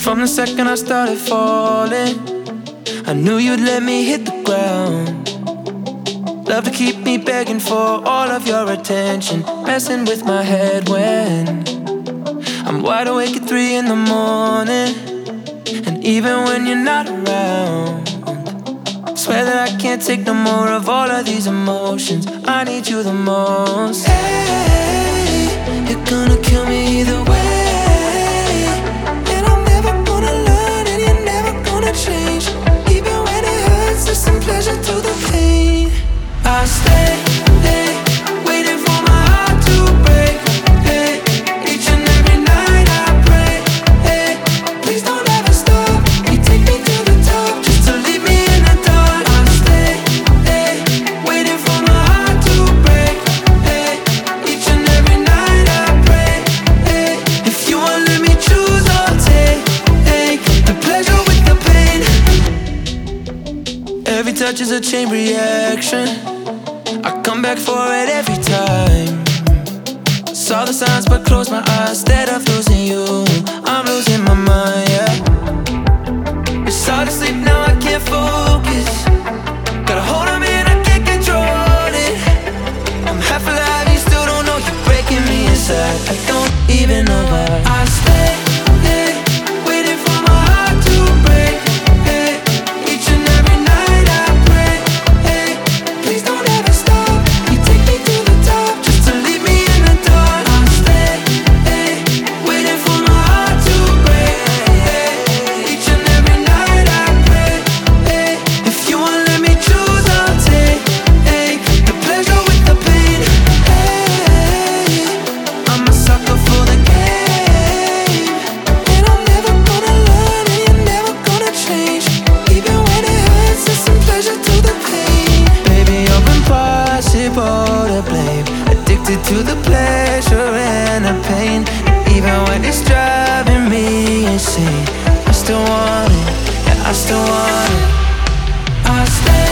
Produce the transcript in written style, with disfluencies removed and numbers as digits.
From the second I started falling, I knew you'd let me hit the ground. Love to keep me begging for all of your attention, messing with my head when I'm wide awake at 3 in the morning. And even when you're not around, swear that I can't take no more of all of these emotions. I need you the most. Hey, you're gonna kill me either way, and I'm never gonna learn, and you're never gonna change. Even when it hurts, there's some pleasure to the pain. I stay, hey, waiting for my heart to break, hey. Each and every night I pray, hey, please don't ever stop. You take me to the top just to leave me in the dark. I stay, hey, waiting for my heart to break, hey. Each and every night I pray, hey. If you won't let me choose, I'll take the pleasure with the pain. Every touch is a chain reaction. I come back for it every time. Saw the signs but closed my eyes. Instead of losing you, I'm losing my mind, yeah. It's hard to sleep now, I can't focus. Got a hold on me and I can't control it. I'm half alive, you still don't know you're breaking me inside. I don't even know why. I stay, yeah, waiting for my heart to break, hey. Each and every night I pray, hey, please don't ever stop. You take me to the top just to leave me in the dark. I stay, hey, waiting for my heart to break, hey. Each and every night I pray, hey. If you won't let me choose, I'll take the pleasure with the pain. Hey, I'm a sucker for the game, and I'm never gonna learn, and you're never gonna change. Even when it hurts, there's some pleasure to the pain. Baby, you're impossible to blame. Addicted to the pleasure and the pain. And even when it's driving me insane, I still want it, yeah, I still want it. I stay,